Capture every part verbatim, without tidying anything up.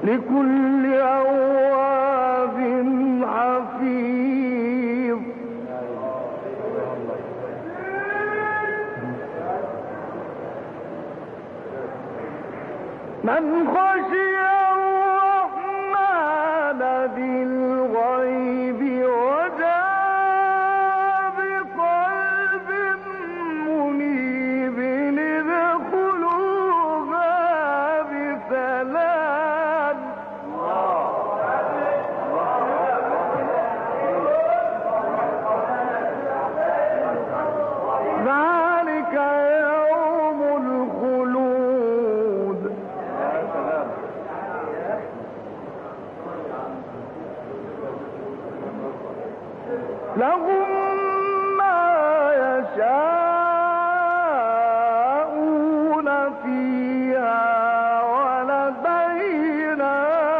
لكل أواب حفيظ من خشي الرحمن بالغيب وجاء بقلب منيب ادخلوها بسلام ذلك يوم الخلود لهم ما يشاءون فيها ولدينا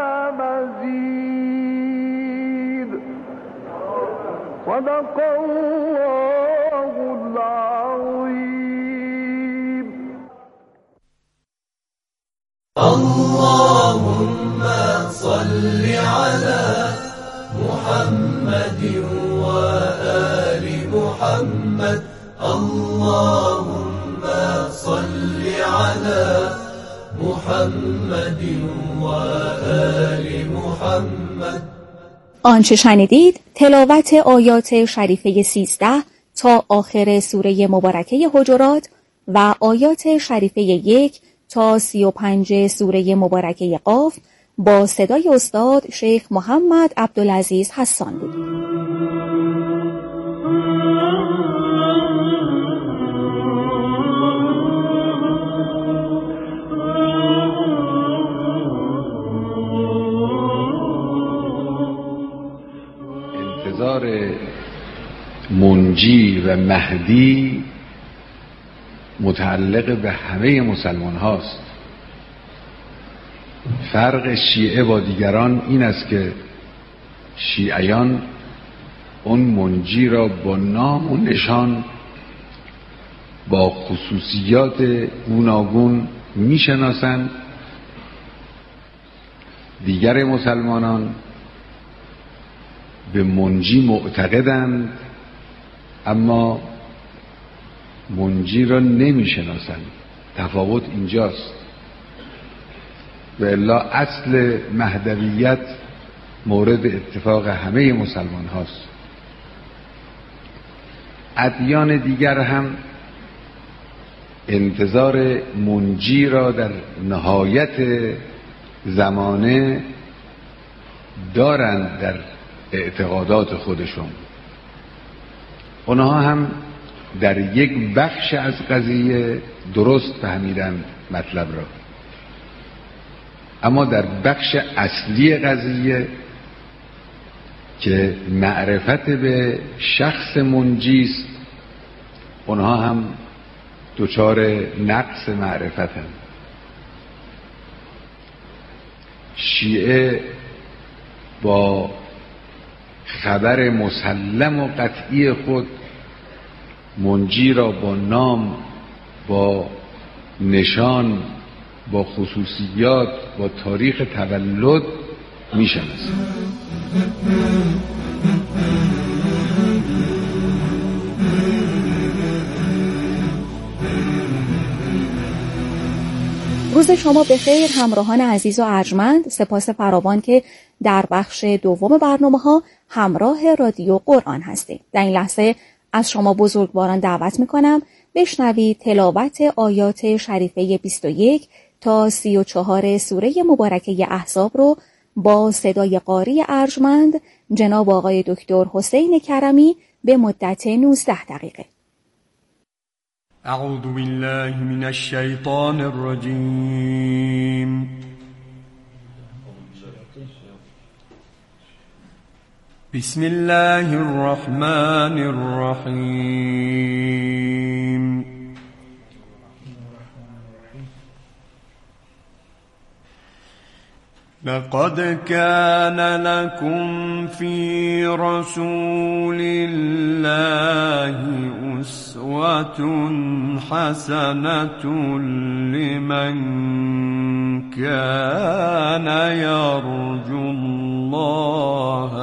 مزيد صدق الله العظيم. اللهم صل على محمد وآل محمد. اللهم صل على محمد وآل محمد. آنچه شنیدید تلاوت آیات شریفه سیزده تا آخر سوره مبارکه حجرات و آیات شریفه یک تا سی و پنج سوره مبارکه قاف با صدای استاد شیخ محمد عبدالعزیز حسان بود. انتظار منجی و مهدی متعلق به همه مسلمان هاست. فرق شیعه با دیگران این است که شیعیان اون منجی را با نام و نشان با خصوصیات گوناگون میشناسند. دیگر مسلمانان به منجی معتقدند اما منجی را نمیشناسند. تفاوت اینجاست. و الا اصل مهدویت مورد اتفاق همه مسلمان هاست. ادیان دیگر هم انتظار منجی را در نهایت زمانه دارند در اعتقادات خودشون. اونها هم در یک بخش از قضیه درست فهمیدند مطلب را، اما در بخش اصلی قضیه که معرفت به شخص منجی است اونها هم دچار نقص معرفتند. شیعه با خبر مسلم و قطعی خود منجی را با نام، با نشان، با خصوصیات، با تاریخ تولد میشناسند. روز شما بخیر همراهان عزیز و ارجمند. سپاس فراوان که در بخش دوم برنامه‌ها همراه رادیو قرآن هستید. در این لحظه از شما بزرگواران دعوت می‌کنم بشنوید تلاوت آیات شریفه بیست و یک تا سی و چهار سوره مبارکه احزاب رو با صدای قاری ارجمند جناب آقای دکتر حسین کرمی به مدت نوزده دقیقه. اعوذ بالله من الشیطان الرجیم. بسم الله الرحمن الرحیم. لقد كان لكم في رسول الله أسوة حسنة لمن كان يرجو الله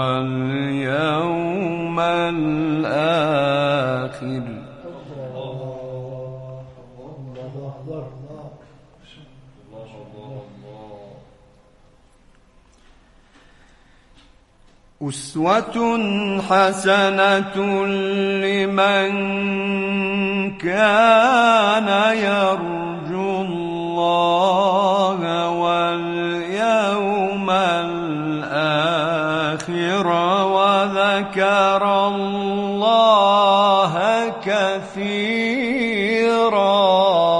واليوم الآخر. أسوة حسنة لمن كان يرجو الله واليوم الآخر وذكر الله كثيرا.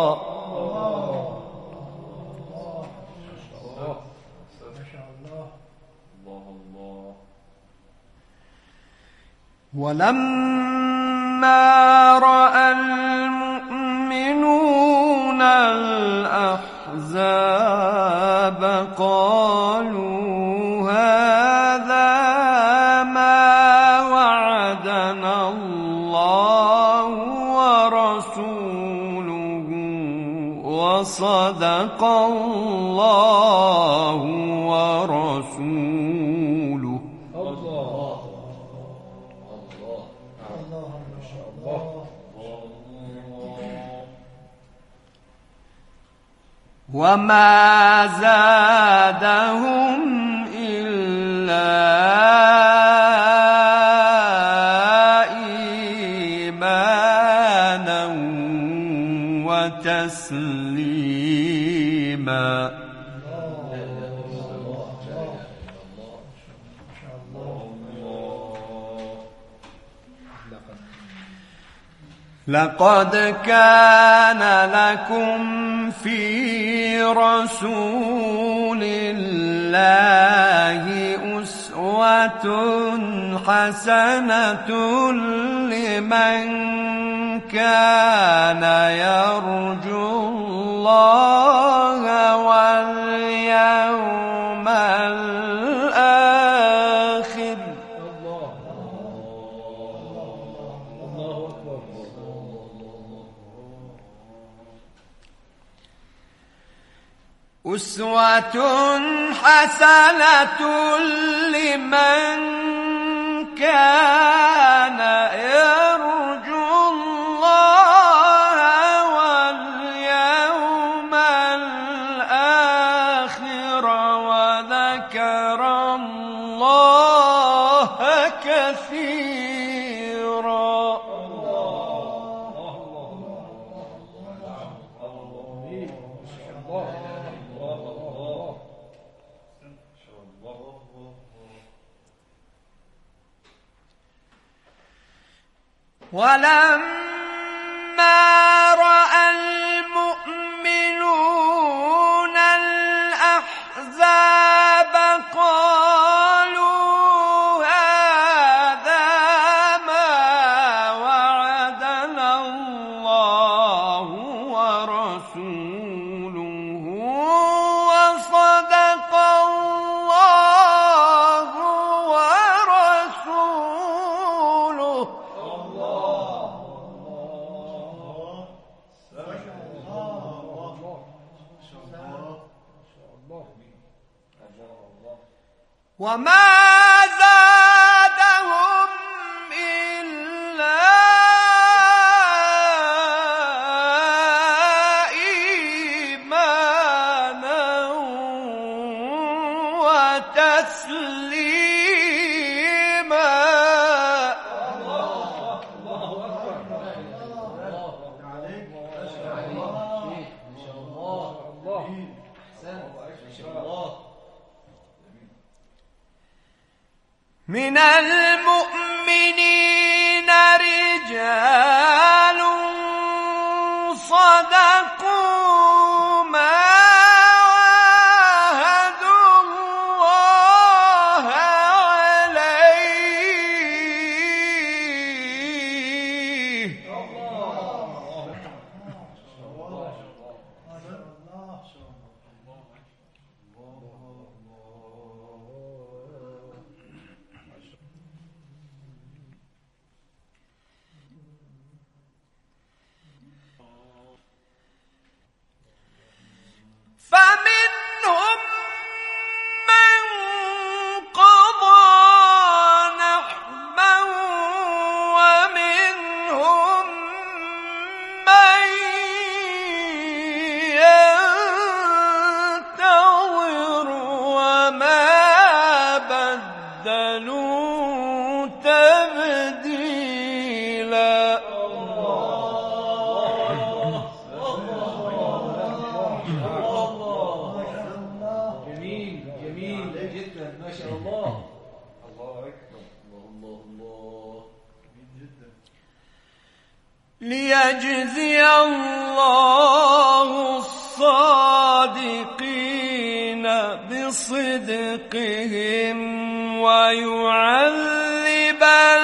ولما رأى المؤمنون الأحزاب قالوا هذا ما وعدنا الله ورسوله وصدق الله ورسوله. وما زادهم إلا إيمانا وتسليما. لقد كان لكم في رسول الله أسوة حسنة لمن كان يرجو الله واليوم الآخر. أسوة حسنة لمن كان يرجو الله واليوم الآخر وذكر الله كثيرا. ولما رأى المؤمنون الأحزاب قالوا هذا ما وعدنا الله ورسوله وصدق الله ورسوله. وما زادهم إلا إيمانا وتسليما. من المؤمنين رجال صدقوا ما عاهدوا الله عليه. ليجزي الله الصادقين بصدقهم ويعذب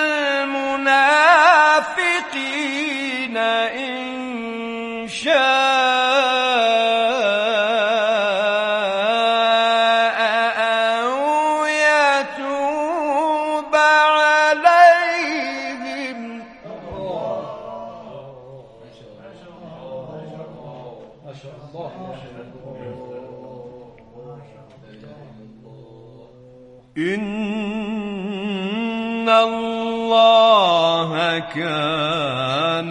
المنافقين إن شاء أو يتوب عليهم. إن الله كان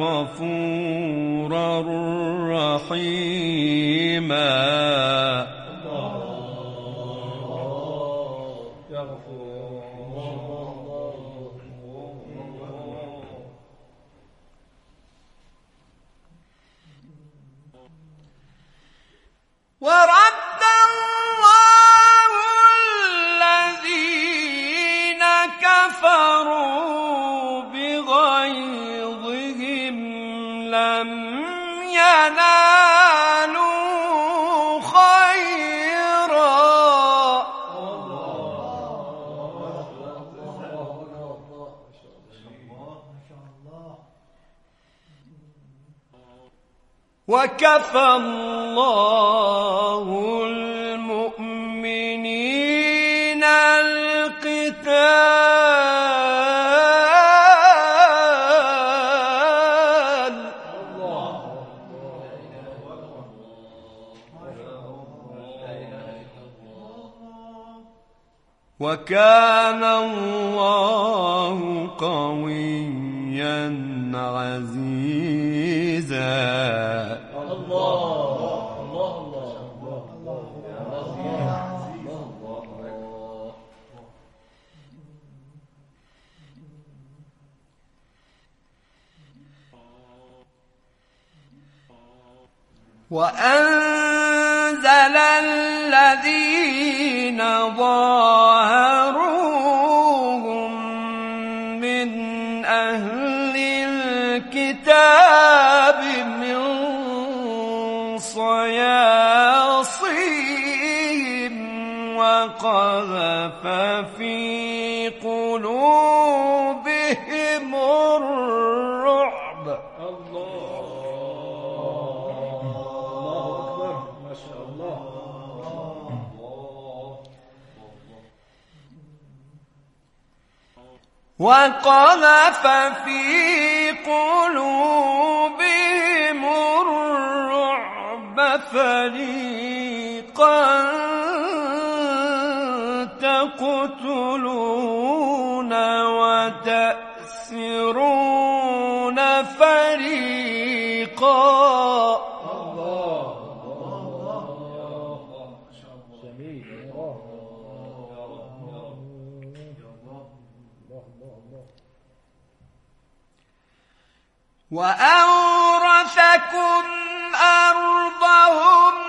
غفورا رحيما. ورد الله الذين كفروا بغيظهم لم ينالوا خيرا وكفى الله المؤمنين القتال. وكان الله قويا عزيزا. وأنزل الذين ظاهروهم من أهل الكتاب من صياصيهم وقذف في قلوبهم الرعب. وقذف في قلوبهم الرعب فريقا تقتلون وتأسرون فريقا. وأورثكم أرضهم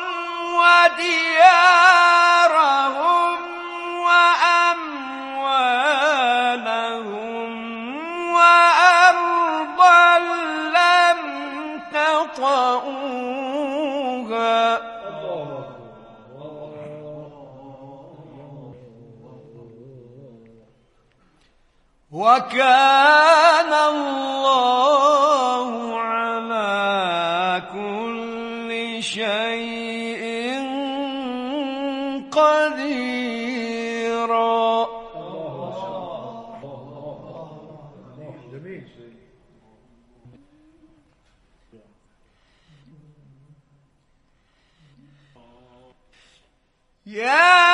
وديارهم وأموالهم وأرضا لم تطئوها وكان الله على كل شيء قديرا. يا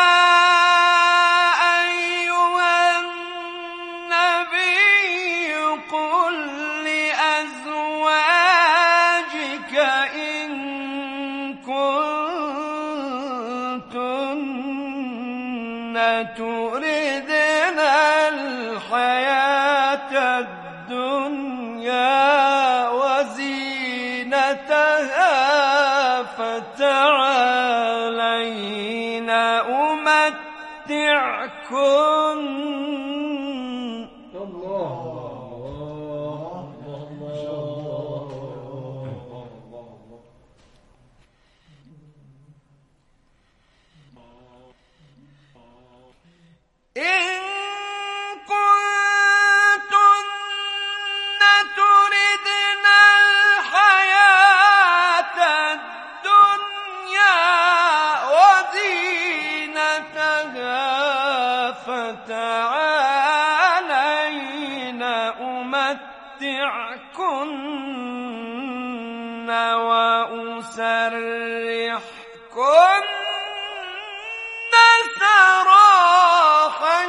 تردن الحياة الدنيا وزينتها فتعالين أمتعكن أمتعكن وأسرحكن سراحا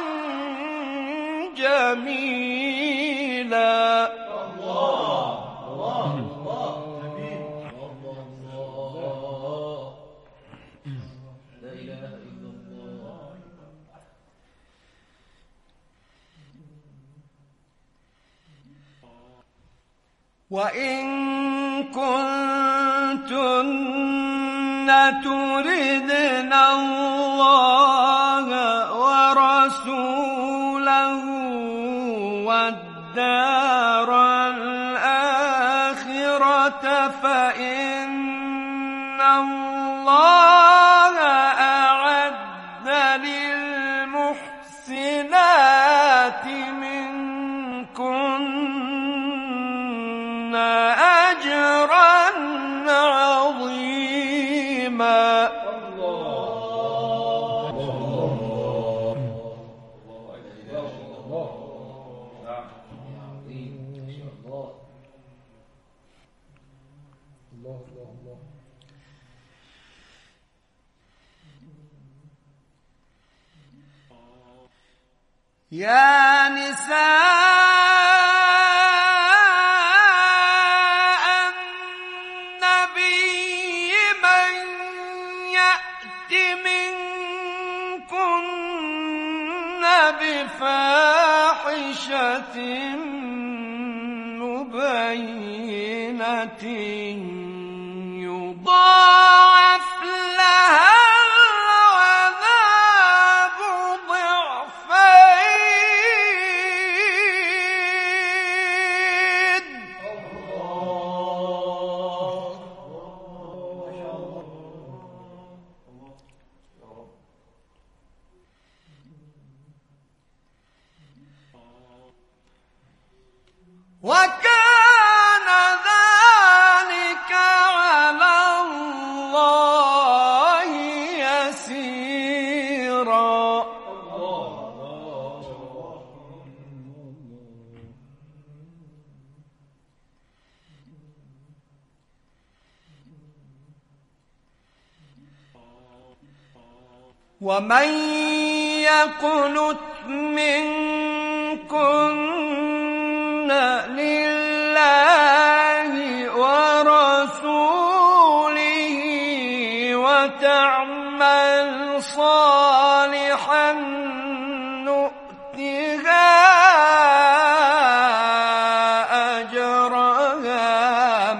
جميلا. وإن كنتن تردن الله ورسوله والدار الآخرة فإن الله أعد للمحسنات منكن أجرا عظيما. يا نساء النبي من يأت منكن بفاحشة مبينة يضاعف لها العذاب ضعفين. وكان ذلك على الله يسيرا. ومن يقنت منكن لله ورسوله وتعمل صالحا نؤتها أجرها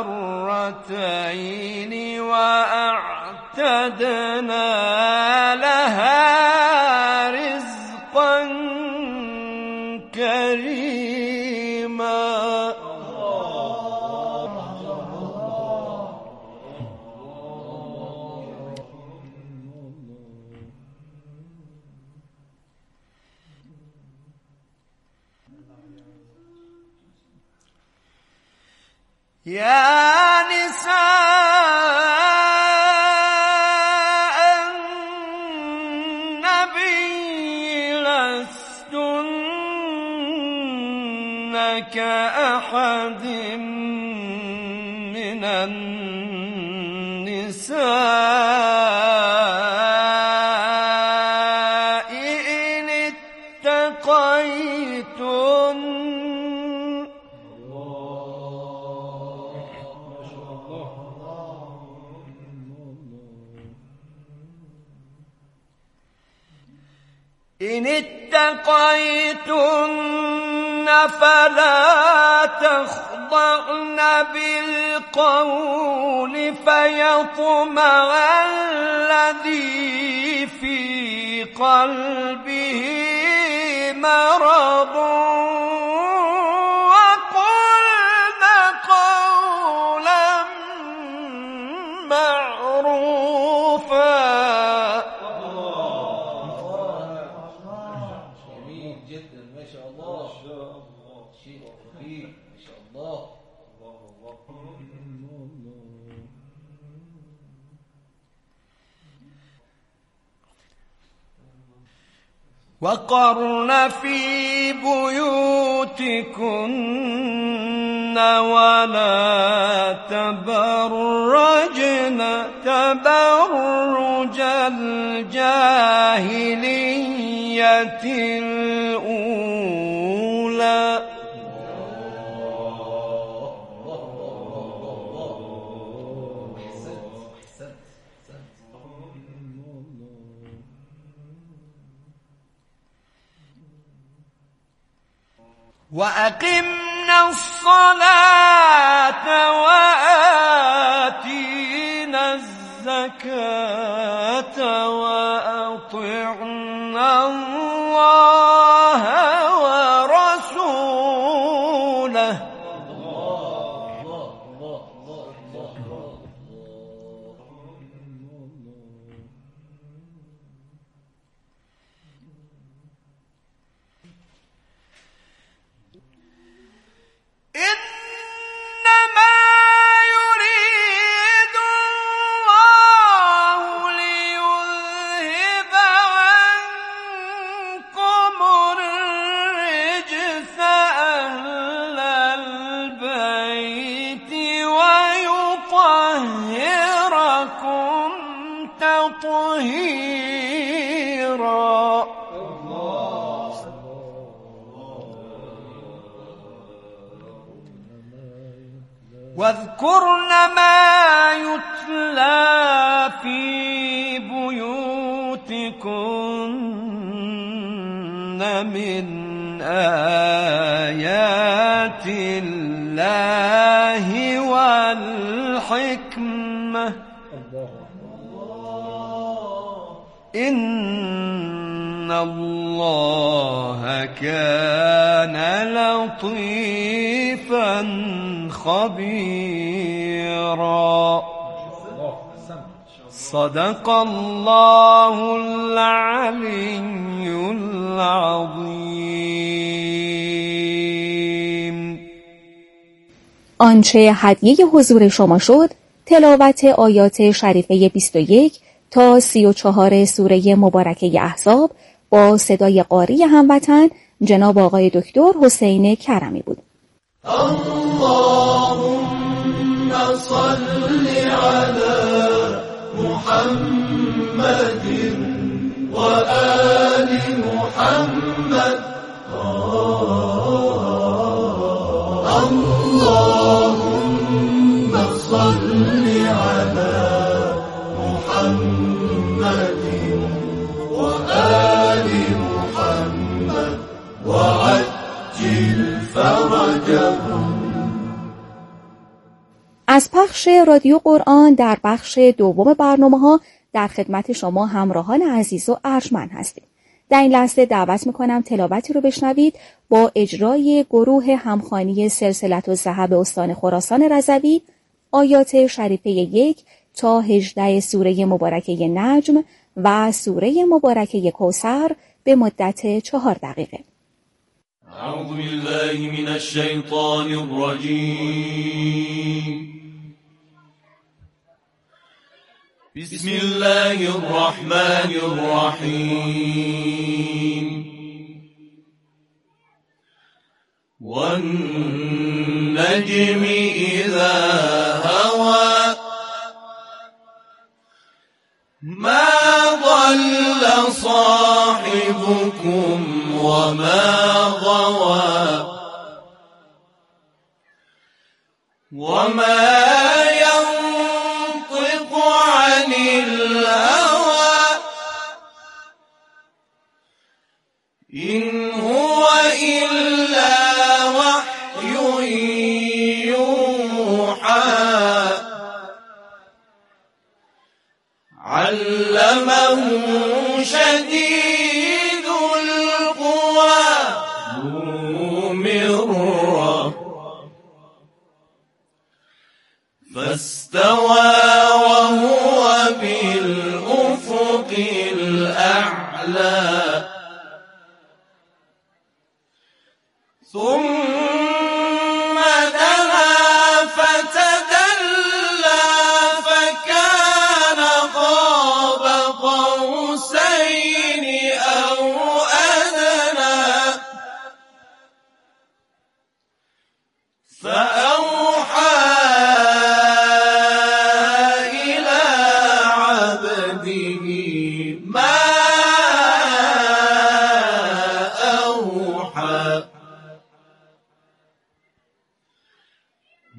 مرتين وأعتدنا لها رزقا كريما. يا نساء النبي لستن كأحد من النساء إن اتقيتن إن اتقيتن فلا تخضعن بالقول فيطمع الذي في قلبه مرض وقلن قولا معروفا. وقرن في بيوتكن بيوتكن ولا تبرجن تبرج الجاهلية الأولى وأقمنا الصلاة وآتينا الزكاة وأطعنا الله ورسوله إنما يريد الله ليذهب عنكم الرجس أهل البيت ويطهركم تطهيرا واذكرن ما يتلى في بيوتكن من آيات الله والحكمة إن الله كان لطيفا خبيرا صدق الله العلي العظيم. آنچه هدیه حضور شما شد تلاوت آیات شریفه بیست و یک تا سی و چهار سوره مبارکه احزاب با صدای قاری هموطن جناب آقای دکتر حسین کرمی بود. اللهم صل على محمد وآل محمد اللهم صل على محمد وآل محمد وعجل فرجهم. از پخش رادیو قرآن در بخش دوم برنامه‌ها در خدمت شما همراهان عزیز و ارجمند هستیم. در این لحظه دعوت می‌کنم تلاوتی رو بشنوید با اجرای گروه همخوانی سلسلة الذهب استان خراسان رضوی آیات شریفه یک تا هجده سوره مبارکه نجم و سوره مبارکه کوثر به مدت چهار دقیقه. اعوذ بالله من الشیطان الرجیم. بسم الله الرحمن الرحیم. والنجم اذا هوى ما ضل صاحبكم وما غوى وما ينطق عن الهوى إن هو إلا وحي يوحى علمه شديد القوى ذو مرة فاستوى وهو بالأفق الأعلى ثم دنا فتدلى فكان قاب قوسين أو أدنى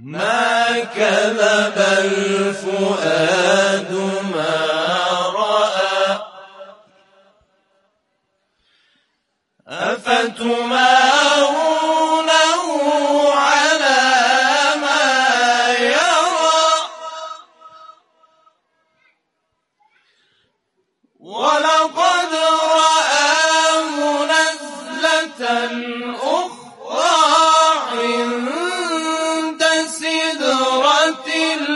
ما كذب الفؤاد ما رأى أفتمارونه على ما يرى ولقد رآه نزلة أخرى عند سدرة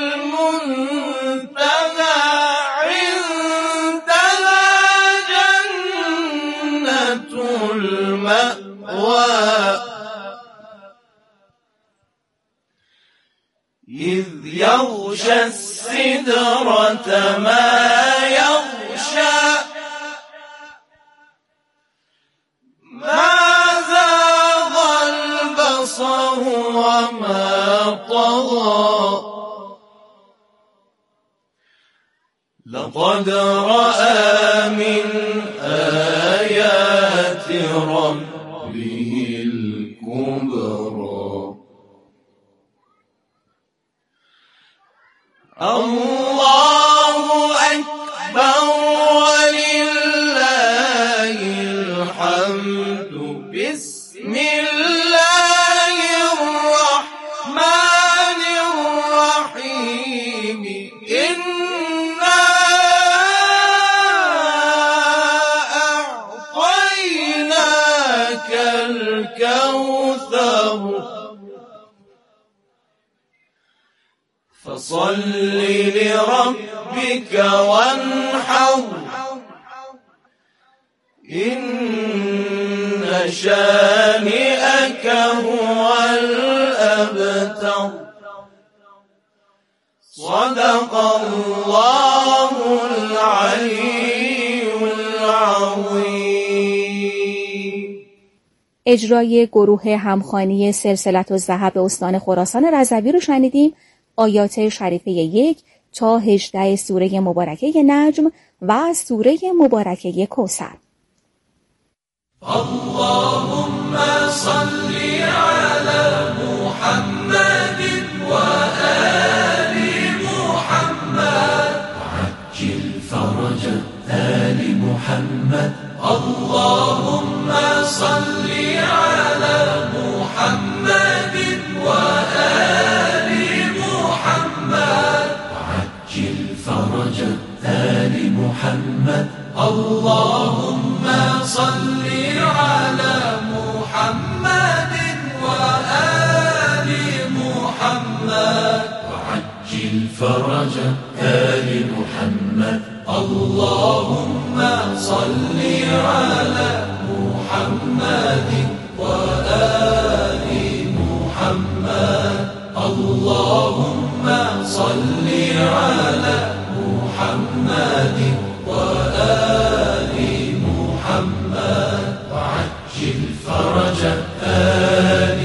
المنتهى عندها جنة المأوى إذ يغشى السدرة ما يغشى ما زاغ البصر وما طغى لقد رأى من آيات ربه الكبرى الله أكبر ولله الحمد بسم الله الرحمن الرحيم إنا أعطيناك الكوثر فصل لربك وانحر إن شانئك هو الأبتر صدق الله العلي العظيم. اجرای گروه همخوانی سلسلة الذهب استان خراسان رضوی رو شنیدیم. آیات شریفه یک تا هجده سوره مبارکه نجم و سوره مبارکه کوثر. اللهم صل على محمد وآل محمد وعجل فرج آل محمد. اللهم صل على محمد وآل محمد وعجل فرج آل محمد. اللهم صل على محمد وآل محمد وعجل فرج آل محمد. اللهم صل على